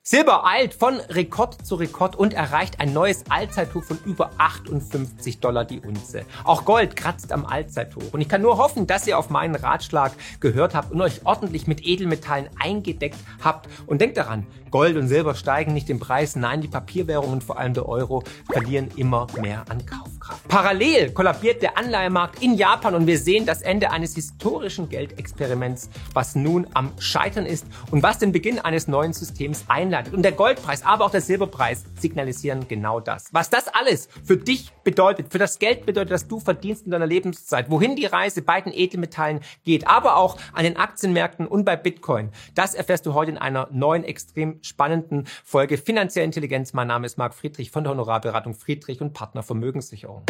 Silber eilt von Rekord zu Rekord und erreicht ein neues Allzeithoch von über $58 die Unze. Auch Gold kratzt am Allzeithoch. Und ich kann nur hoffen, dass ihr auf meinen Ratschlag gehört habt und euch ordentlich mit Edelmetallen eingedeckt habt. Und denkt daran, Gold und Silber steigen nicht im Preis. Nein, die Papierwährungen, vor allem der Euro, verlieren immer mehr an Kaufkraft. Parallel kollabiert der Anleihemarkt in Japan und wir sehen das Ende eines historischen Geldexperiments, was nun am Scheitern ist und was den Beginn eines neuen Systems einleitet. Und der Goldpreis, aber auch der Silberpreis signalisieren genau das. Was das alles für dich bedeutet, für das Geld bedeutet, das du verdienst in deiner Lebenszeit, wohin die Reise bei den Edelmetallen geht, aber auch an den Aktienmärkten und bei Bitcoin, das erfährst du heute in einer neuen, extrem spannenden Folge Finanzielle Intelligenz. Mein Name ist Marc Friedrich von der Honorarberatung Friedrich und Partner Vermögenssicherung.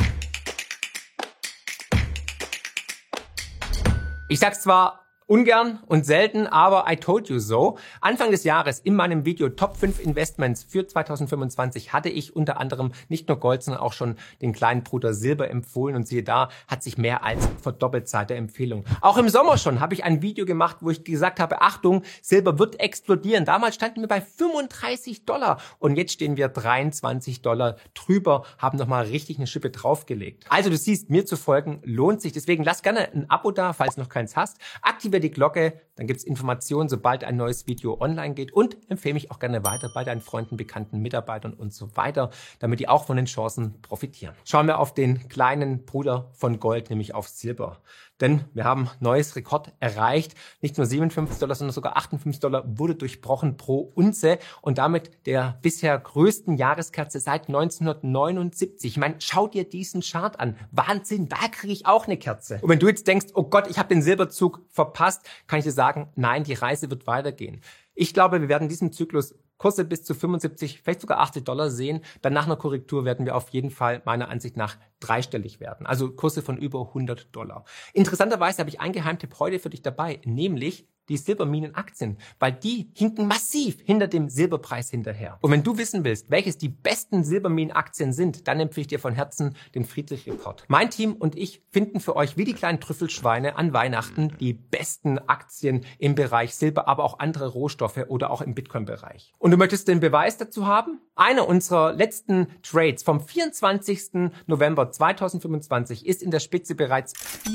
Ich sag's zwar ungern und selten, aber I told you so. Anfang des Jahres in meinem Video Top 5 Investments für 2025 hatte ich unter anderem nicht nur Gold, sondern auch schon den kleinen Bruder Silber empfohlen und siehe da, hat sich mehr als verdoppelt seit der Empfehlung. Auch im Sommer schon habe ich ein Video gemacht, wo ich gesagt habe, Achtung, Silber wird explodieren. Damals standen wir bei $35 und jetzt stehen wir $23 drüber, haben nochmal richtig eine Schippe draufgelegt. Also du siehst, mir zu folgen lohnt sich. Deswegen lass gerne ein Abo da, falls du noch keins hast. Aktiviere die Glocke, dann gibt's Informationen, sobald ein neues Video online geht und empfehle mich auch gerne weiter bei deinen Freunden, Bekannten, Mitarbeitern und so weiter, damit die auch von den Chancen profitieren. Schauen wir auf den kleinen Bruder von Gold, nämlich auf Silber. Denn wir haben neues Rekord erreicht. Nicht nur $57, sondern sogar $58 wurde durchbrochen pro Unze und damit der bisher größten Jahreskerze seit 1979. Ich meine, schau dir diesen Chart an. Wahnsinn, da kriege ich auch eine Kerze. Und wenn du jetzt denkst, oh Gott, ich habe den Silberzug verpasst, kann ich dir sagen, nein, die Reise wird weitergehen. Ich glaube, wir werden in diesem Zyklus Kurse bis zu 75, vielleicht sogar $80 sehen. Dann nach einer Korrektur werden wir auf jeden Fall meiner Ansicht nach dreistellig werden. Also Kurse von über $100. Interessanterweise habe ich einen Geheimtipp heute für dich dabei, nämlich die Silberminenaktien, weil die hinken massiv hinter dem Silberpreis hinterher. Und wenn du wissen willst, welches die besten Silberminenaktien sind, dann empfehle ich dir von Herzen den Friedrich Report. Mein Team und ich finden für euch wie die kleinen Trüffelschweine an Weihnachten die besten Aktien im Bereich Silber, aber auch andere Rohstoffe oder auch im Bitcoin-Bereich. Und du möchtest den Beweis dazu haben? Einer unserer letzten Trades vom 24. November 2025 ist in der Spitze bereits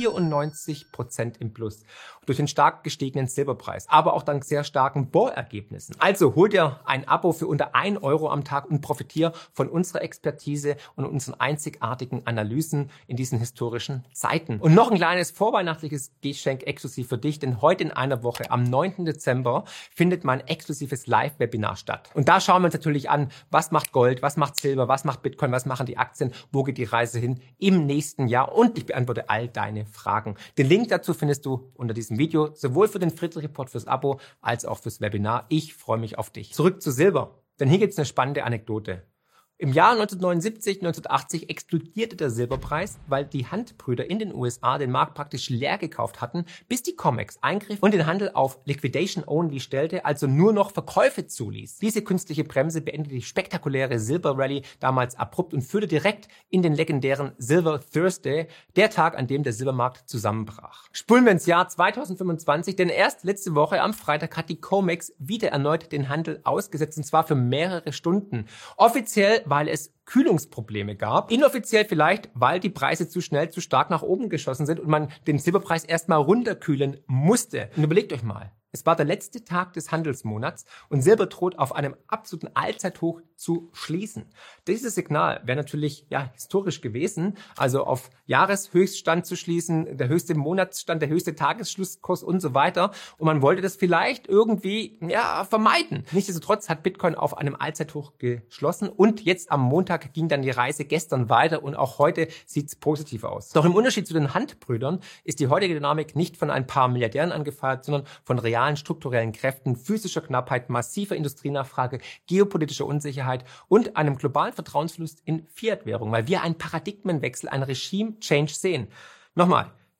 94% im Plus. Durch den stark gestiegenen Silberpreis, aber auch dank sehr starken Bohrergebnissen. Also hol dir ein Abo für unter €1 am Tag und profitiere von unserer Expertise und unseren einzigartigen Analysen in diesen historischen Zeiten. Und noch ein kleines vorweihnachtliches Geschenk exklusiv für dich, denn heute in einer Woche, am 9. Dezember, findet mein exklusives Live-Webinar statt. Und da schauen wir uns natürlich an, was macht Gold, was macht Silber, was macht Bitcoin, was machen die Aktien, wo geht die Reise hin im nächsten Jahr und ich beantworte all deine Fragen. Den Link dazu findest du unter diesem Video, sowohl für den Friedrich Report fürs Abo als auch fürs Webinar. Ich freue mich auf dich. Zurück zu Silber, denn hier gibt's eine spannende Anekdote. Im Jahr 1979, 1980 explodierte der Silberpreis, weil die Handbrüder in den USA den Markt praktisch leer gekauft hatten, bis die COMEX eingriff und den Handel auf Liquidation Only stellte, also nur noch Verkäufe zuließ. Diese künstliche Bremse beendete die spektakuläre Silber Rally damals abrupt und führte direkt in den legendären Silver Thursday, der Tag, an dem der Silbermarkt zusammenbrach. Spulen wir ins Jahr 2025, denn erst letzte Woche am Freitag hat die COMEX wieder erneut den Handel ausgesetzt, und zwar für mehrere Stunden. Offiziell, weil es Kühlungsprobleme gab. Inoffiziell vielleicht, weil die Preise zu schnell, zu stark nach oben geschossen sind und man den Silberpreis erstmal runterkühlen musste. Und überlegt euch mal, es war der letzte Tag des Handelsmonats und Silber droht auf einem absoluten Allzeithoch zu schließen. Dieses Signal wäre natürlich historisch gewesen, also auf Jahreshöchststand zu schließen, der höchste Monatsstand, der höchste Tagesschlusskurs und so weiter. Und man wollte das vielleicht irgendwie vermeiden. Nichtsdestotrotz hat Bitcoin auf einem Allzeithoch geschlossen und jetzt am Montag ging dann die Reise gestern weiter und auch heute sieht's positiv aus. Doch im Unterschied zu den Handbrüdern ist die heutige Dynamik nicht von ein paar Milliardären angefeuert, sondern von realen strukturellen Kräften, physischer Knappheit, massiver Industrienachfrage, geopolitischer Unsicherheit und einem globalen Vertrauensverlust in Fiat-Währung, weil wir einen Paradigmenwechsel, einen Regime-Change sehen. Nochmal,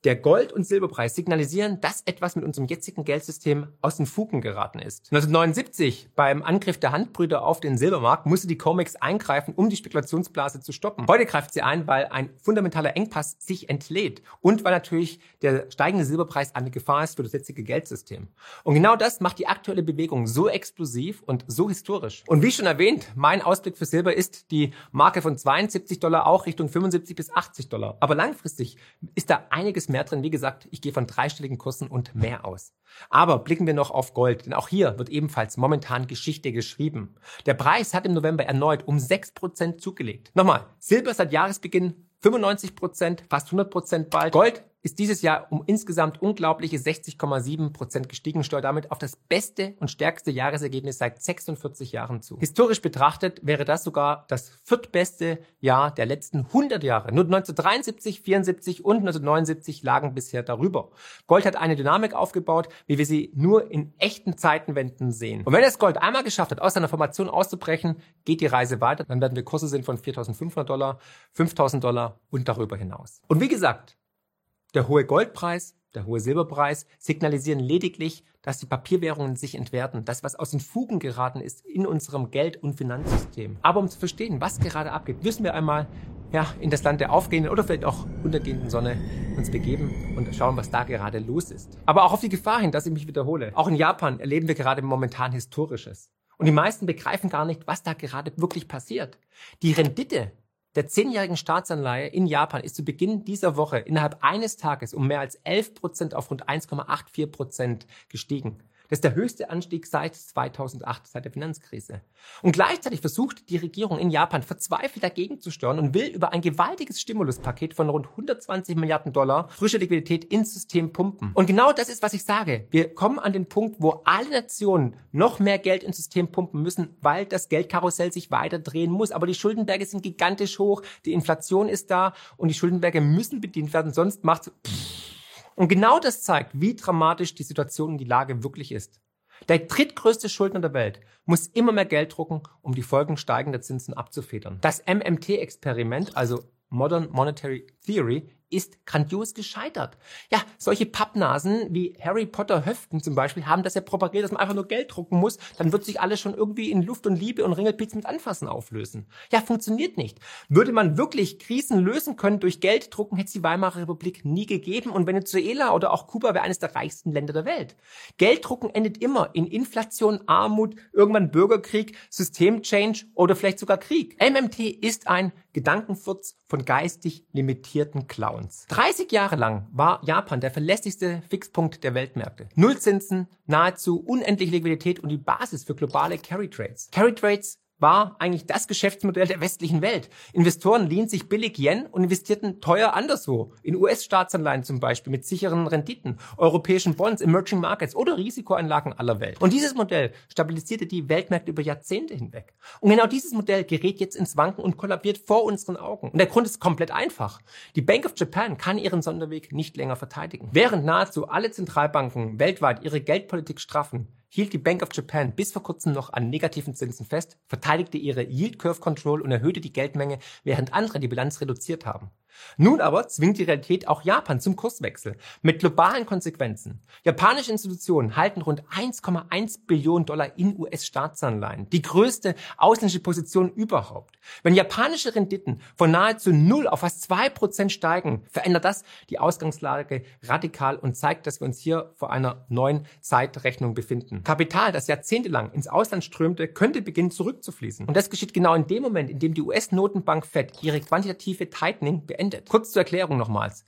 Der Gold- und Silberpreis signalisieren, dass etwas mit unserem jetzigen Geldsystem aus den Fugen geraten ist. 1979, beim Angriff der Handbrüder auf den Silbermarkt, musste die COMEX eingreifen, um die Spekulationsblase zu stoppen. Heute greift sie ein, weil ein fundamentaler Engpass sich entlädt und weil natürlich der steigende Silberpreis eine Gefahr ist für das jetzige Geldsystem. Und genau das macht die aktuelle Bewegung so explosiv und so historisch. Und wie schon erwähnt, mein Ausblick für Silber ist die Marke von $72 auch Richtung 75 bis $80. Aber langfristig ist da einiges mehr drin. Wie gesagt, ich gehe von dreistelligen Kursen und mehr aus. Aber blicken wir noch auf Gold, denn auch hier wird ebenfalls momentan Geschichte geschrieben. Der Preis hat im November erneut um 6% zugelegt. Nochmal, Silber seit Jahresbeginn 95%, fast 100% bald. Gold ist dieses Jahr um insgesamt unglaubliche 60,7% gestiegen, steuert damit auf das beste und stärkste Jahresergebnis seit 46 Jahren zu. Historisch betrachtet wäre das sogar das viertbeste Jahr der letzten 100 Jahre. Nur 1973, 74 und 1979 lagen bisher darüber. Gold hat eine Dynamik aufgebaut, wie wir sie nur in echten Zeitenwenden sehen. Und wenn das Gold einmal geschafft hat, aus seiner Formation auszubrechen, geht die Reise weiter. Dann werden wir Kurse sehen von $4.500, $5.000 und darüber hinaus. Und wie gesagt, der hohe Goldpreis, der hohe Silberpreis signalisieren lediglich, dass die Papierwährungen sich entwerten, das, was aus den Fugen geraten ist in unserem Geld- und Finanzsystem. Aber um zu verstehen, was gerade abgeht, müssen wir einmal in das Land der aufgehenden oder vielleicht auch untergehenden Sonne uns begeben und schauen, was da gerade los ist. Aber auch auf die Gefahr hin, dass ich mich wiederhole. Auch in Japan erleben wir gerade momentan Historisches. Und die meisten begreifen gar nicht, was da gerade wirklich passiert. Die Rendite der 10-jährigen Staatsanleihe in Japan ist zu Beginn dieser Woche innerhalb eines Tages um mehr als 11% auf rund 1,84% gestiegen. Das ist der höchste Anstieg seit 2008, seit der Finanzkrise. Und gleichzeitig versucht die Regierung in Japan verzweifelt dagegen zu steuern und will über ein gewaltiges Stimuluspaket von rund $120 Milliarden frische Liquidität ins System pumpen. Und genau das ist, was ich sage. Wir kommen an den Punkt, wo alle Nationen noch mehr Geld ins System pumpen müssen, weil das Geldkarussell sich weiter drehen muss. Aber die Schuldenberge sind gigantisch hoch, die Inflation ist da und die Schuldenberge müssen bedient werden, sonst macht's Und genau das zeigt, wie dramatisch die Situation und die Lage wirklich ist. Der drittgrößte Schuldner der Welt muss immer mehr Geld drucken, um die Folgen steigender Zinsen abzufedern. Das MMT-Experiment, also Modern Monetary Theory, ist grandios gescheitert. Ja, solche Pappnasen wie Harry Potter Höften zum Beispiel haben das ja propagiert, dass man einfach nur Geld drucken muss, dann wird sich alles schon irgendwie in Luft und Liebe und Ringelpiez mit Anfassen auflösen. Ja, funktioniert nicht. Würde man wirklich Krisen lösen können durch Geld drucken, hätte es die Weimarer Republik nie gegeben und Venezuela oder auch Kuba wäre eines der reichsten Länder der Welt. Geld drucken endet immer in Inflation, Armut, irgendwann Bürgerkrieg, Systemchange oder vielleicht sogar Krieg. MMT ist ein Gedankenfurz von geistig limitierten Clowns. 30 Jahre lang war Japan der verlässlichste Fixpunkt der Weltmärkte. Nullzinsen, nahezu unendliche Liquidität und die Basis für globale Carry Trades. Carry Trades war eigentlich das Geschäftsmodell der westlichen Welt. Investoren liehen sich billig Yen und investierten teuer anderswo. In US-Staatsanleihen zum Beispiel mit sicheren Renditen, europäischen Bonds, Emerging Markets oder Risikoanlagen aller Welt. Und dieses Modell stabilisierte die Weltmärkte über Jahrzehnte hinweg. Und genau dieses Modell gerät jetzt ins Wanken und kollabiert vor unseren Augen. Und der Grund ist komplett einfach. Die Bank of Japan kann ihren Sonderweg nicht länger verteidigen. Während nahezu alle Zentralbanken weltweit ihre Geldpolitik straffen, hielt die Bank of Japan bis vor kurzem noch an negativen Zinsen fest, verteidigte ihre Yield Curve Control und erhöhte die Geldmenge, während andere die Bilanz reduziert haben. Nun aber zwingt die Realität auch Japan zum Kurswechsel mit globalen Konsequenzen. Japanische Institutionen halten rund $1,1 Billionen in US-Staatsanleihen, die größte ausländische Position überhaupt. Wenn japanische Renditen von nahezu 0 auf fast 2% steigen, verändert das die Ausgangslage radikal und zeigt, dass wir uns hier vor einer neuen Zeitrechnung befinden. Kapital, das jahrzehntelang ins Ausland strömte, könnte beginnen zurückzufließen. Und das geschieht genau in dem Moment, in dem die US-Notenbank Fed ihre quantitative Tightening beendet. Kurz zur Erklärung nochmals.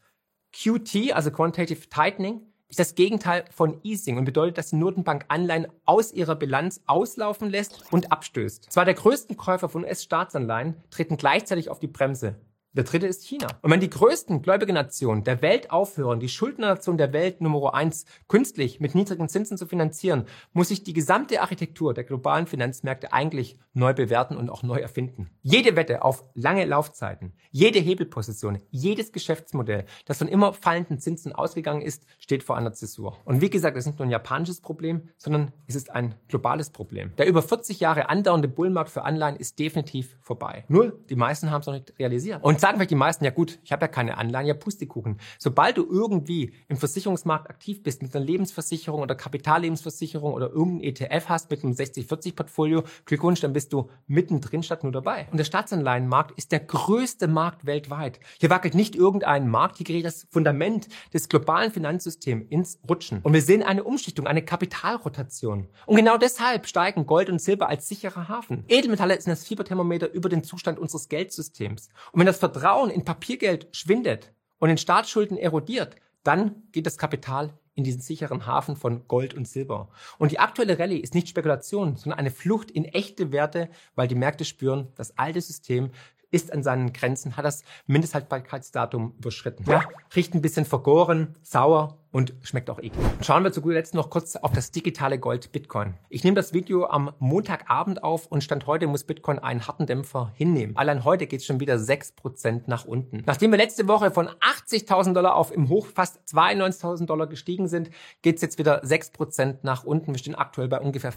QT, also Quantitative Tightening, ist das Gegenteil von Easing und bedeutet, dass die Notenbank Anleihen aus ihrer Bilanz auslaufen lässt und abstößt. Zwei der größten Käufer von US-Staatsanleihen treten gleichzeitig auf die Bremse. Der dritte ist China. Und wenn die größten Gläubigernationen der Welt aufhören, die Schuldnernation der Welt Nummer 1 künstlich mit niedrigen Zinsen zu finanzieren, muss sich die gesamte Architektur der globalen Finanzmärkte eigentlich neu bewerten und auch neu erfinden. Jede Wette auf lange Laufzeiten, jede Hebelposition, jedes Geschäftsmodell, das von immer fallenden Zinsen ausgegangen ist, steht vor einer Zäsur. Und wie gesagt, das ist nicht nur ein japanisches Problem, sondern es ist ein globales Problem. Der über 40 Jahre andauernde Bullmarkt für Anleihen ist definitiv vorbei. Nur die meisten haben es noch nicht realisiert. Und sagen vielleicht die meisten, ja gut, ich habe ja keine Anleihen, ja Pustekuchen. Sobald du irgendwie im Versicherungsmarkt aktiv bist, mit einer Lebensversicherung oder Kapitallebensversicherung oder irgendein ETF hast mit einem 60-40-Portfolio, Glückwunsch, dann bist du mittendrin statt nur dabei. Und der Staatsanleihenmarkt ist der größte Markt weltweit. Hier wackelt nicht irgendein Markt, hier gerät das Fundament des globalen Finanzsystems ins Rutschen. Und wir sehen eine Umschichtung, eine Kapitalrotation. Und genau deshalb steigen Gold und Silber als sicherer Hafen. Edelmetalle sind das Fieberthermometer über den Zustand unseres Geldsystems. Und wenn das Vertrauen in Papiergeld schwindet und in Staatsschulden erodiert, dann geht das Kapital in diesen sicheren Hafen von Gold und Silber. Und die aktuelle Rallye ist nicht Spekulation, sondern eine Flucht in echte Werte, weil die Märkte spüren, das alte System ist an seinen Grenzen, hat das Mindesthaltbarkeitsdatum überschritten. Ja, riecht ein bisschen vergoren, sauer und schmeckt auch eklig. Schauen wir zu guter Letzt noch kurz auf das digitale Gold Bitcoin. Ich nehme das Video am Montagabend auf und Stand heute muss Bitcoin einen harten Dämpfer hinnehmen. Allein heute geht es schon wieder 6% nach unten. Nachdem wir letzte Woche von $80.000 auf im Hoch fast $92.000 gestiegen sind, geht es jetzt wieder 6% nach unten. Wir stehen aktuell bei ungefähr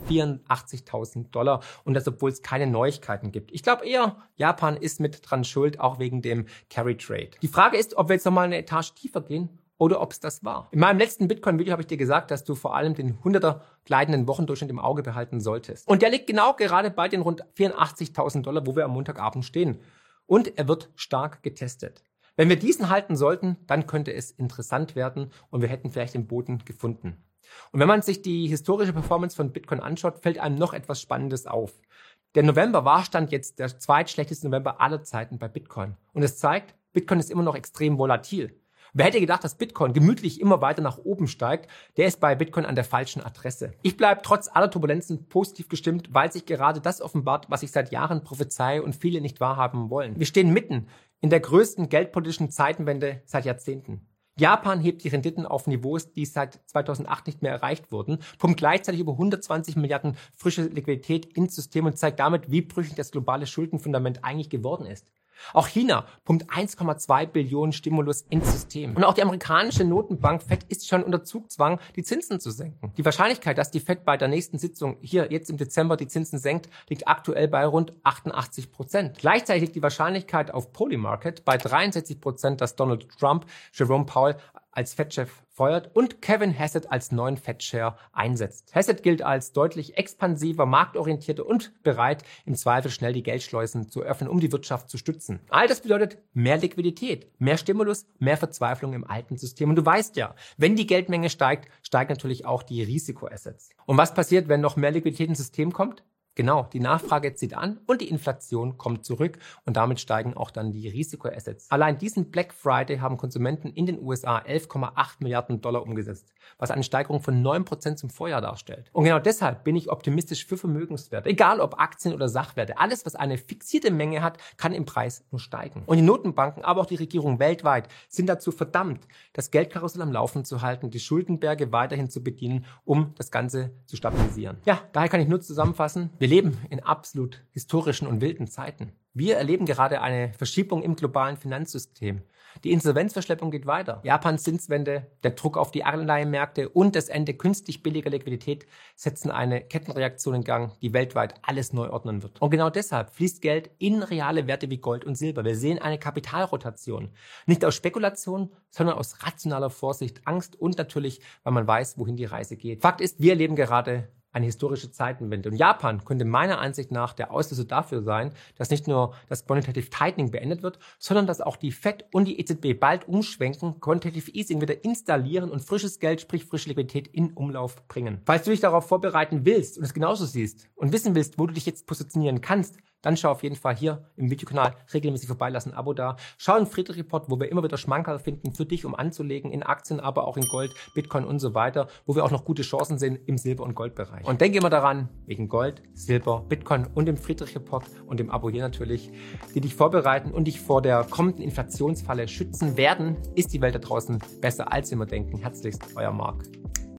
$84.000 und das, obwohl es keine Neuigkeiten gibt. Ich glaube eher, Japan ist mit dran schuld, auch wegen dem Carry Trade. Die Frage ist, ob wir jetzt nochmal eine Etage tiefer gehen oder ob es das war. In meinem letzten Bitcoin-Video habe ich dir gesagt, dass du vor allem den 100er gleitenden Wochendurchschnitt im Auge behalten solltest. Und der liegt genau gerade bei den rund $84.000, wo wir am Montagabend stehen. Und er wird stark getestet. Wenn wir diesen halten sollten, dann könnte es interessant werden und wir hätten vielleicht den Boden gefunden. Und wenn man sich die historische Performance von Bitcoin anschaut, fällt einem noch etwas Spannendes auf. Der November war Stand jetzt der zweitschlechteste November aller Zeiten bei Bitcoin. Und es zeigt, Bitcoin ist immer noch extrem volatil. Wer hätte gedacht, dass Bitcoin gemütlich immer weiter nach oben steigt, der ist bei Bitcoin an der falschen Adresse. Ich bleibe trotz aller Turbulenzen positiv gestimmt, weil sich gerade das offenbart, was ich seit Jahren prophezeie und viele nicht wahrhaben wollen. Wir stehen mitten in der größten geldpolitischen Zeitenwende seit Jahrzehnten. Japan hebt die Renditen auf Niveaus, die seit 2008 nicht mehr erreicht wurden, pumpt gleichzeitig über 120 Milliarden frische Liquidität ins System und zeigt damit, wie brüchig das globale Schuldenfundament eigentlich geworden ist. Auch China pumpt 1,2 Billionen Stimulus ins System. Und auch die amerikanische Notenbank FED ist schon unter Zugzwang, die Zinsen zu senken. Die Wahrscheinlichkeit, dass die FED bei der nächsten Sitzung hier jetzt im Dezember die Zinsen senkt, liegt aktuell bei rund 88%. Gleichzeitig liegt die Wahrscheinlichkeit auf Polymarket bei 63%, dass Donald Trump Jerome Powell als Fed-Chef feuert und Kevin Hassett als neuen Fed-Chair einsetzt. Hassett gilt als deutlich expansiver, marktorientierter und bereit, im Zweifel schnell die Geldschleusen zu öffnen, um die Wirtschaft zu stützen. All das bedeutet mehr Liquidität, mehr Stimulus, mehr Verzweiflung im alten System. Und du weißt ja, wenn die Geldmenge steigt, steigen natürlich auch die Risikoassets. Und was passiert, wenn noch mehr Liquidität ins System kommt? Genau, die Nachfrage zieht an und die Inflation kommt zurück und damit steigen auch dann die Risikoassets. Allein diesen Black Friday haben Konsumenten in den USA 11,8 Milliarden Dollar umgesetzt, was eine Steigerung von 9% zum Vorjahr darstellt. Und genau deshalb bin ich optimistisch für Vermögenswerte, egal ob Aktien oder Sachwerte. Alles, was eine fixierte Menge hat, kann im Preis nur steigen. Und die Notenbanken, aber auch die Regierung weltweit sind dazu verdammt, das Geldkarussell am Laufen zu halten, die Schuldenberge weiterhin zu bedienen, um das Ganze zu stabilisieren. Ja, daher kann ich nur zusammenfassen, wir leben in absolut historischen und wilden Zeiten. Wir erleben gerade eine Verschiebung im globalen Finanzsystem. Die Insolvenzverschleppung geht weiter. Japans Zinswende, der Druck auf die Anleihenmärkte und das Ende künstlich billiger Liquidität setzen eine Kettenreaktion in Gang, die weltweit alles neu ordnen wird. Und genau deshalb fließt Geld in reale Werte wie Gold und Silber. Wir sehen eine Kapitalrotation. Nicht aus Spekulation, sondern aus rationaler Vorsicht, Angst und natürlich, weil man weiß, wohin die Reise geht. Fakt ist, wir erleben gerade eine historische Zeitenwende. Und Japan könnte meiner Ansicht nach der Auslöser dafür sein, dass nicht nur das Quantitative Tightening beendet wird, sondern dass auch die Fed und die EZB bald umschwenken, Quantitative Easing wieder installieren und frisches Geld, sprich frische Liquidität in Umlauf bringen. Falls du dich darauf vorbereiten willst und es genauso siehst und wissen willst, wo du dich jetzt positionieren kannst, dann schau auf jeden Fall hier im Videokanal regelmäßig vorbei, lass ein Abo da. Schau im Friedrich Report, wo wir immer wieder Schmankerl finden für dich, um anzulegen in Aktien, aber auch in Gold, Bitcoin und so weiter, wo wir auch noch gute Chancen sehen im Silber- und Goldbereich. Und denke immer daran, wegen Gold, Silber, Bitcoin und dem Friedrich Report und dem Abo hier natürlich, die dich vorbereiten und dich vor der kommenden Inflationsfalle schützen werden, ist die Welt da draußen besser, als wir immer denken. Herzlichst, euer Marc.